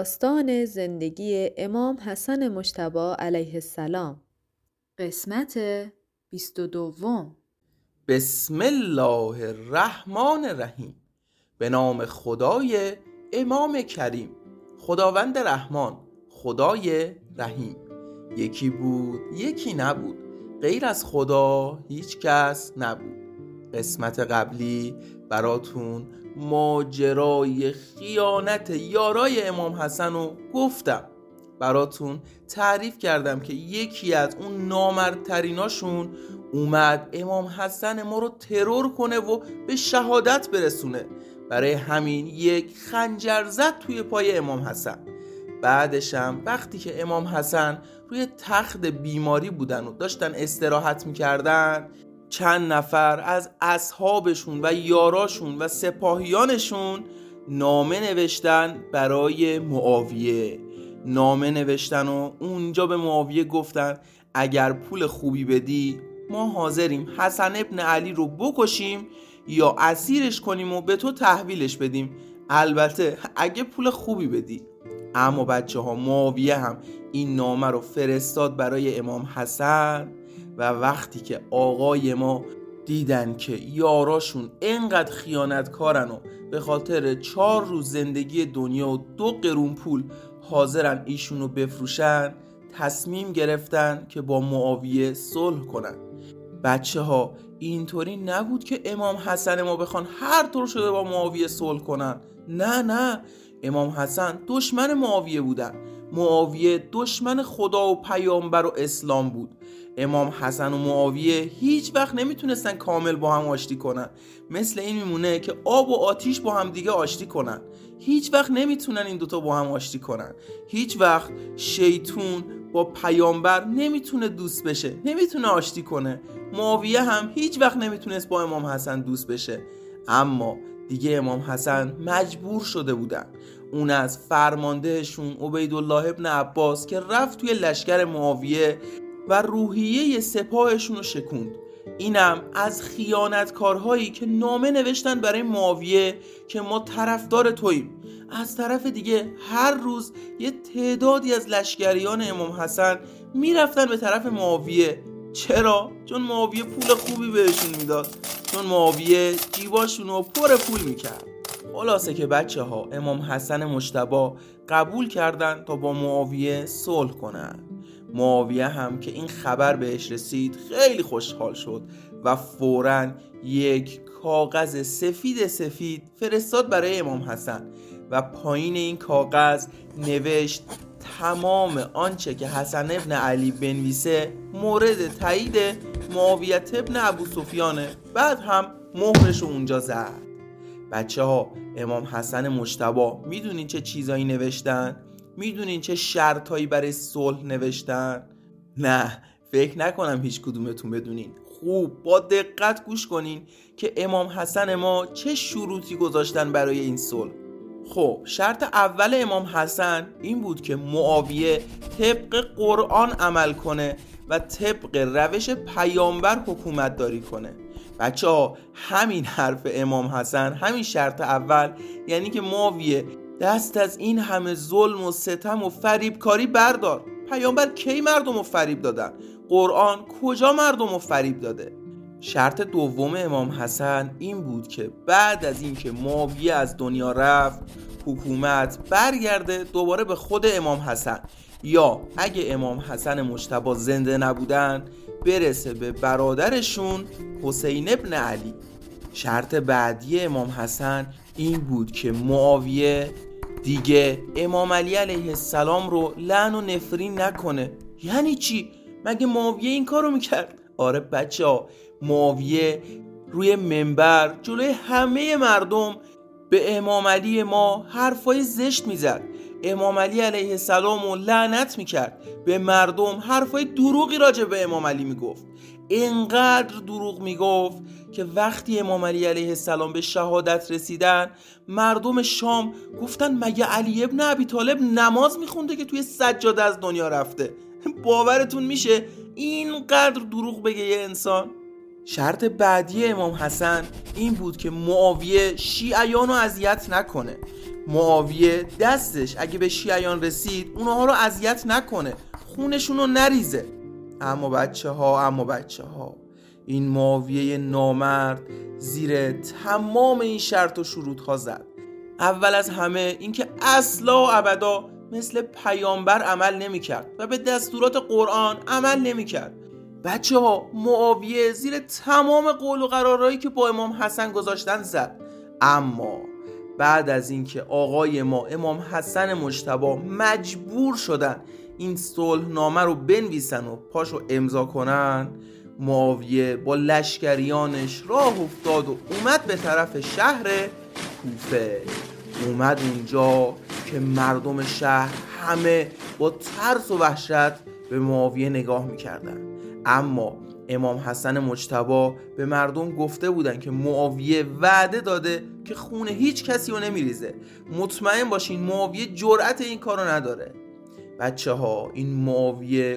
داستان زندگی امام حسن مجتبی علیه السلام، قسمت 22. بسم الله الرحمن الرحیم. به نام خدای امام کریم، خداوند رحمان، خدای رحیم. یکی بود یکی نبود، غیر از خدا هیچ کس نبود. قسمت قبلی براتون ماجرای خیانت یارای امام حسن رو گفتم، براتون تعریف کردم که یکی از اون نامردتریناشون اومد امام حسن ما رو ترور کنه و به شهادت برسونه. برای همین یک خنجر زد توی پای امام حسن. بعدش هم وقتی که امام حسن روی تخت بیماری بودن و داشتن استراحت میکردن، چند نفر از اصحابشون و یاراشون و سپاهیانشون نامه نوشتن برای معاویه. نامه نوشتن و اونجا به معاویه گفتن اگر پول خوبی بدی ما حاضریم حسن ابن علی رو بکشیم یا اسیرش کنیم و به تو تحویلش بدیم، البته اگه پول خوبی بدی. اما بچه ها، معاویه هم این نامه رو فرستاد برای امام حسن و وقتی که آقای ما دیدن که یاراشون انقدر خیانتکارن و به خاطر 4 روز زندگی دنیا و 2 قرون پول حاضرن ایشونو بفروشن، تصمیم گرفتن که با معاویه صلح کنن. بچه ها، اینطوری نبود که امام حسن ما بخوان هر طور شده با معاویه صلح کنن. نه، امام حسن دشمن معاویه بودن. معاویه دشمن خدا و پیامبر و اسلام بود. امام حسن و معاویه هیچ وقت نمیتونستن کامل با هم آشتی کنن. مثل این میمونه که آب و آتیش با هم دیگه آشتی کنن. هیچ وقت نمیتونن این دوتا با هم آشتی کنن. هیچ وقت شیطون با پیامبر نمیتونه دوست بشه، نمیتونه آشتی کنه. معاویه هم هیچ وقت نمیتونست با امام حسن دوست بشه. اما دیگه امام حسن مجبور شده بودن. اون از فرماندهشون عبیدالله ابن عباس که رفت توی لشکر معاویه و روحیه سپاهشون رو شکوند. اینم از خیانتکارهایی که نامه نوشتن برای معاویه که ما طرفدار توییم. از طرف دیگه هر روز یه تعدادی از لشکریان امام حسن میرفتن به طرف معاویه. چرا؟ چون معاویه پول خوبی بهشون میداد، چون معاویه جیباشون رو پر پول میکرد. خلاصه که بچه ها امام حسن مجتبی قبول کردن تا با معاویه صلح کنن. معاویه هم که این خبر بهش رسید خیلی خوشحال شد و فوراً یک کاغذ سفید فرستاد برای امام حسن و پایین این کاغذ نوشت تمام آنچه که حسن ابن علی بنویسه مورد تایید معاویه ابن ابو سفیانه. بعد هم مهرش اونجا زد. بچه ها، امام حسن مجتبی میدونین چه چیزایی نوشتن؟ میدونین چه شرطایی برای صلح نوشتن؟ نه، فکر نکنم هیچ کدومتون بدونین. خوب با دقت گوش کنین که امام حسن ما چه شروطی گذاشتن برای این صلح. خب، شرط اول امام حسن این بود که معاویه طبق قرآن عمل کنه و طبق روش پیامبر حکومت داری کنه. بچه ها، همین حرف امام حسن، همین شرط اول، یعنی که معاویه دست از این همه ظلم و ستم و فریبکاری بردار. پیامبر کی مردم رو فریب دادن؟ قرآن کجا مردم رو فریب داده؟ شرط دوم امام حسن این بود که بعد از این که معاویه از دنیا رفت، حکومت برگرده دوباره به خود امام حسن، یا اگه امام حسن مجتبی زنده نبودن برسه به برادرشون حسین ابن علی. شرط بعدی امام حسن این بود که معاویه دیگه امام علی علیه السلام رو لعن و نفرین نکنه. یعنی چی؟ مگه معاویه این کارو میکرد؟ آره بچه ها، معاویه روی منبر جلوی همه مردم به امام علی ما حرفای زشت میزد. امام علی علیه السلام رو لعنت میکرد. به مردم حرفای دروغی راجع به امام علی میگفت. اینقدر دروغ میگفت که وقتی امام علی علیه السلام به شهادت رسیدن، مردم شام گفتن مگه علی ابن ابی طالب نماز میخونده که توی سجاده از دنیا رفته؟ باورتون میشه اینقدر دروغ بگه یه انسان؟ شرط بعدی امام حسن این بود که معاویه شیعیان رو اذیت نکنه. معاویه دستش اگه به شیعیان رسید اونها رو اذیت نکنه، خونشون رو نریزه. اما بچه ها این معاویه نامرد زیر تمام این شرط و شروط ها زد. اول از همه اینکه اصلا و ابدا مثل پیامبر عمل نمی کرد و به دستورات قرآن عمل نمی کرد. بچه ها معاویه زیر تمام قول و قرارهایی که با امام حسن گذاشتن زد. اما بعد از اینکه آقای ما امام حسن مجتبی مجبور شدن این صلح نامه رو بنویسن و پاشو امضا کنن، معاویه با لشکریانش راه افتاد و اومد به طرف شهر کوفه. اومد اونجا که مردم شهر همه با ترس و وحشت به معاویه نگاه میکردن. اما امام حسن مجتبی به مردم گفته بودن که معاویه وعده داده که خون هیچ کسی رو نمیریزه، مطمئن باشین معاویه جرأت این کارو نداره. بچه ها این معاویه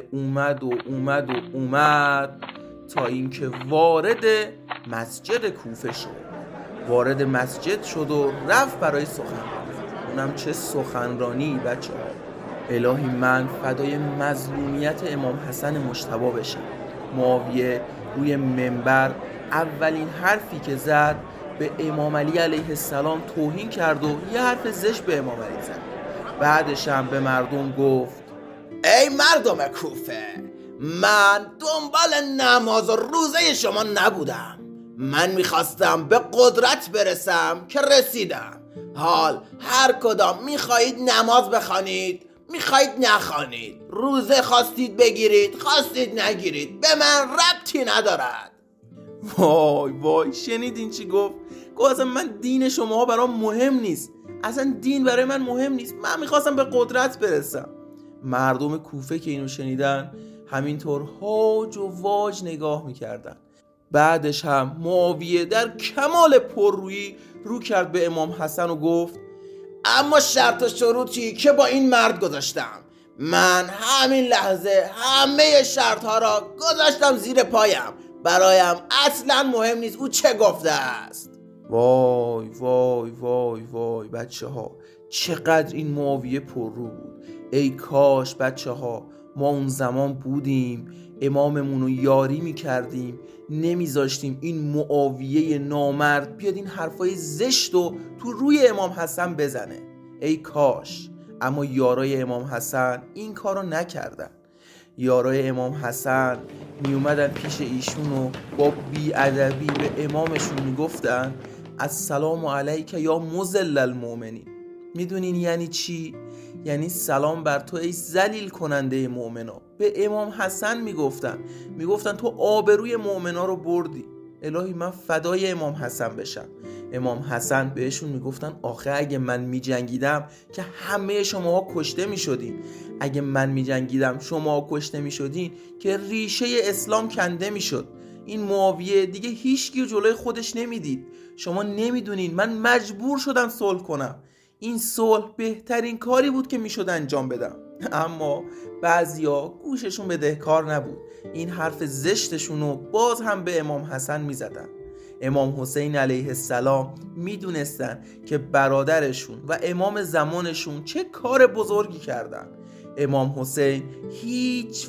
اومد تا اینکه وارد مسجد کوفه شد. وارد مسجد شد و رفت برای سخنرانی. اونم چه سخنرانی بچه ها. الهی من فدای مظلومیت امام حسن مجتبی بشم. معاویه روی منبر اولین حرفی که زد به امام علی علیه السلام توهین کرد و یه حرف زشت به امام علی زد. بعدش هم به مردم گفت ای مردم کوفه، من دنبال نماز و روزه شما نبودم. من میخواستم به قدرت برسم که رسیدم. حال هر کدام میخواهید نماز بخوانید، میخواهید نخوانید، روزه خواستید بگیرید، خواستید نگیرید، به من ربطی ندارد. وای شنیدین چی گفت؟ گفت اصلا من دین شما برام مهم نیست، اصلا دین برای من مهم نیست، من میخواستم به قدرت برسم. مردم کوفه که اینو شنیدن همینطور هاج و واج نگاه میکردن. بعدش هم معاویه در کمال پررویی رو کرد به امام حسن و گفت اما شرط و شروطی که با این مرد گذاشتم، من همین لحظه همه شرط ها را گذاشتم زیر پایم، برایم اصلا مهم نیست او چه گفته است. وای بچه ها، چقدر این معاویه پررو بود. ای کاش بچه ها ما اون زمان بودیم، اماممون رو یاری میکردیم، نمیذاشتیم این معاویه نامرد بیاد این حرفای زشت و تو روی امام حسن بزنه. ای کاش. اما یارای امام حسن این کارو نکردن. یارای امام حسن می اومدن پیش ایشون و با بی‌ادبی به امامشون میگفتن السلام علیک یا مذل المؤمنین. میدونین یعنی چی؟ یعنی سلام بر تو ای ذلیل کننده مؤمنا. به امام حسن میگفتن تو آبروی مؤمنا رو بردی. الهی من فدای امام حسن بشم. امام حسن بهشون میگفتن آخه اگه من میجنگیدم که همه شماها کشته میشدین، اگه من میجنگیدم شماها کشته میشدین که ریشه اسلام کنده میشد. این معاویه دیگه هیچکی رو جلوی خودش نمیدید. شما نمیدونین من مجبور شدم صلح کنم. این صلح بهترین کاری بود که میشد انجام بدم. اما بعضیا گوششون بدهکار نبود، این حرف زشتشون رو باز هم به امام حسن میزدن. امام حسین علیه السلام میدونستن که برادرشون و امام زمانشون چه کار بزرگی کردن. امام حسین هیچ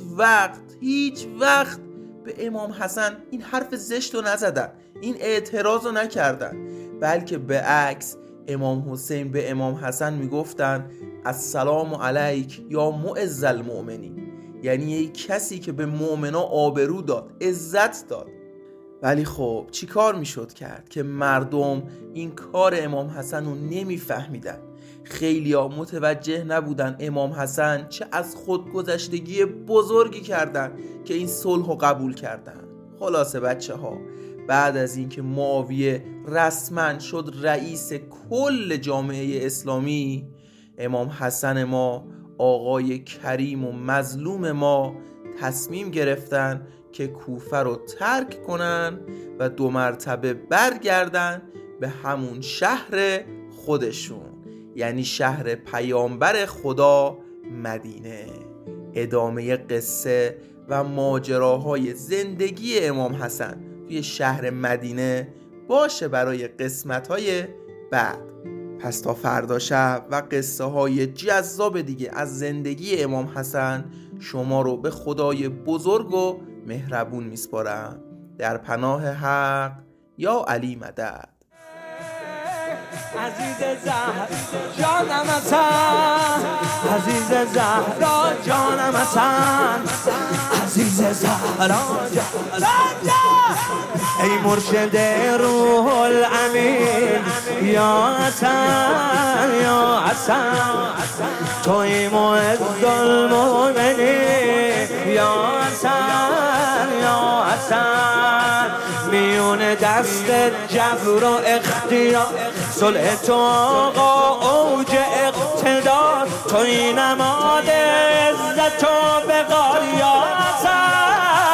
وقت به امام حسن این حرف زشت رو نزدن، این اعتراض رو نکردن، بلکه به عکس امام حسین به امام حسن میگفتن السلام علیک یا معز المؤمنین، یعنی یک کسی که به مؤمنا آبرو داد، عزت داد. ولی خب چی کار میشد کرد که مردم این کار امام حسن رو نمیفهمیدن. خیلی ها متوجه نبودن امام حسن چه از خودگذشتگی بزرگی کردن که این صلح رو قبول کردن. خلاصه بچه ها، بعد از اینکه معاویه رسما شد رئیس کل جامعه اسلامی، امام حسن ما، آقای کریم و مظلوم ما، تصمیم گرفتن که کوفه رو ترک کنن و 2 مرتبه برگردن به همون شهر خودشون، یعنی شهر پیامبر خدا مدینه. ادامه قصه و ماجراهای زندگی امام حسن توی شهر مدینه باشه برای قسمت‌های بعد. پس تا فردا شب و قصه های جذاب دیگه از زندگی امام حسن شما رو به خدای بزرگ و مهربون میسپارم. در پناه حق، یا علی مدد. عزیز زهر جانم حسن، عزیز زهرا جانم حسن، عزیز زهرا جانم. ای مرشد روح الامین یا حسن یا حسن، توی معز المؤمنین یا حسن یا حسن، میون دست جبر و اختیار صلح تو آقا اوج اقتدار، توی نماد عزت و بقار یا حسن.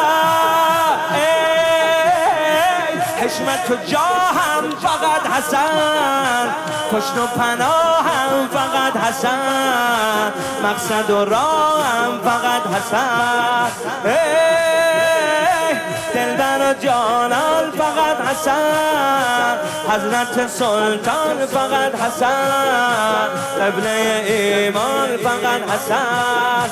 حشمت و جاهم فقط حسن، پشت و پناهم فقط حسن، مقصد و راهم فقط حسن. دلبر و جانان فقط حسن، حضرت سلطان فقط حسن، قبله ایمان فقط حسن.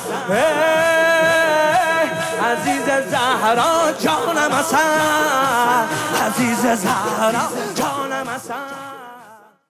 عزیز زهرا جانم حسن، عزیز زهرا جانم حسن.